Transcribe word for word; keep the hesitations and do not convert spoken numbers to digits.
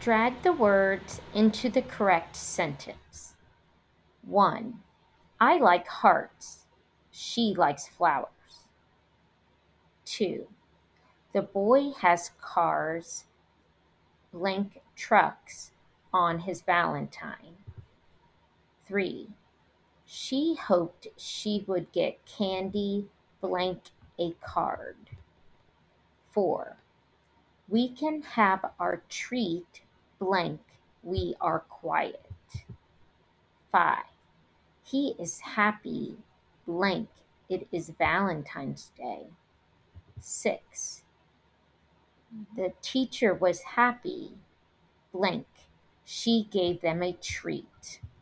Drag the words into the correct sentence. one. I like hearts. She likes flowers. two. The boy has cars, blank trucks on his Valentine. three. She hoped she would get candy, blank a card. four. We can have our treat, blank we are quiet. five. He is happy, blank it is Valentine's Day. six. The teacher was happy, blank she gave them a treat.